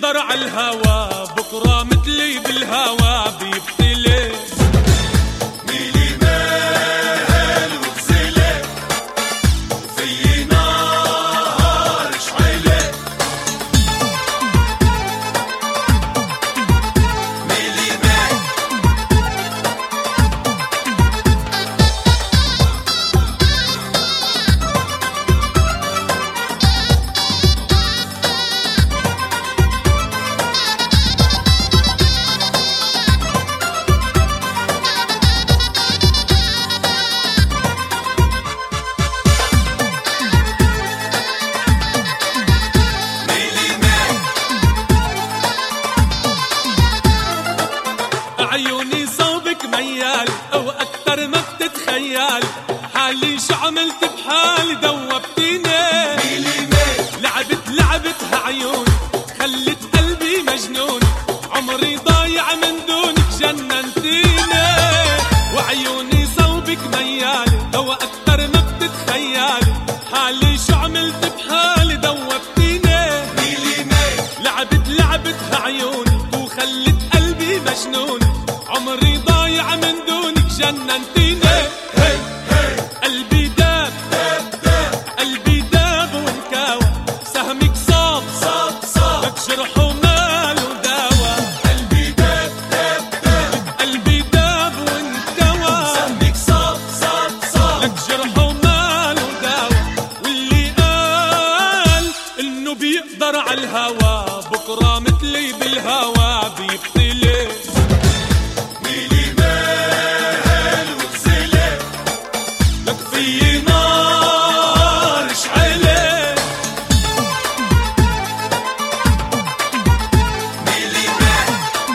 بيقدر على الهوى بكرة مثلي بالهوى بيبتلي. ميلي مال وغزلة في نار شعلة. ميلي مال عيوني صوبك ميال او اكتر ما بتتخيل، حالي شو عملت بحالي دوبتيني. لعبتها عيون خلت قلبي مجنون، عمري ضايع من دونك جننتيني. وعيوني صوبك ميال او اكتر ما بتتخيل، حالي شو عملت بحالي دوبتيني. لعبتها عيونك وخلت قلبي مجنون، عمري ضايع من دونك جننتيني. قلبي داب قلبي داب وانكاوى، سهمك صاب لك جرح ومال وداوى. قلبي داب قلبي داب وانكاوى، سهمك صاب لك جرح ومال وداوى. واللي قال انه بيقدر على الهوى بكرة مثلي بالهوى بيبتلي. ميلي مال وغزلة لك في نار شعلة. ميلي مال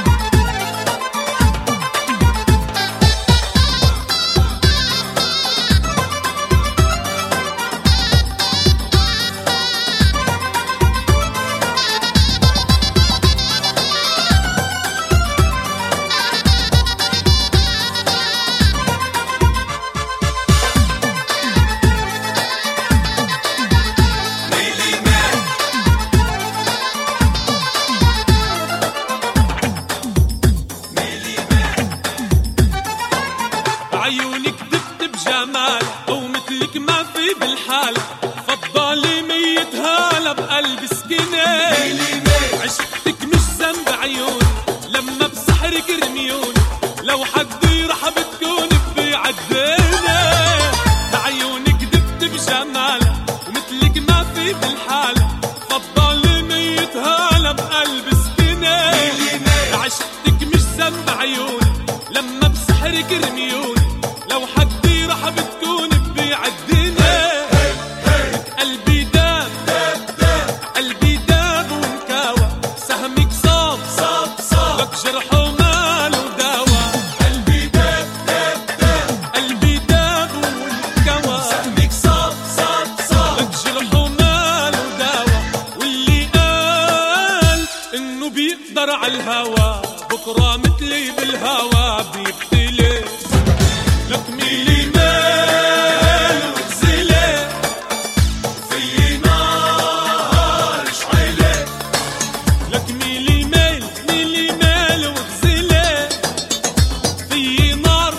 عيونك دفت بجمال ومثلك ما في بالحال، فضالي ميت هالة بقلب سكينة. عشقتك مش ذنب عيون لما بسحرك رميون، لو حد راح بتكون بيعدينا. عيونك دفت بجمال ومثلك ما في بالحال، فضالي ميت هالة بقلب سكينة. عشقتك مش ذنب عيون لما بسحرك رميون، لو حد راح بتكون بيعدينا. قلبي داب قلبي داب وانكاوى، سهمك صاب لك جرح ومال وداوى. قلبي داب قلبي داب وانكاوى، سهمك صاب لك جرح ومال وداوى. واللي قال انه بيقدر على الهوى بكرة مثلي بالهوى بيبتلي. لك ميلي مال وغزلة في نار شعلة. لك ميلي مال وغزلة في نار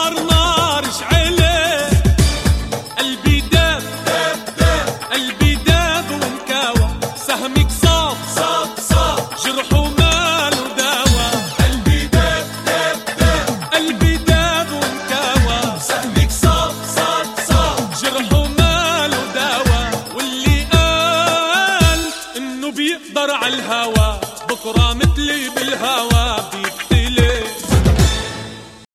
شعلة. قلبي داب قلبي داب وانكاوى، سهمك صاب جرح ومال وداوى. قلبي داب قلبي داب وانكاوى، سهمك صاب جرح ومال وداوى. واللي قال انه بيقدر على الهوى بكرة مثلي بالهوى بيبتلي.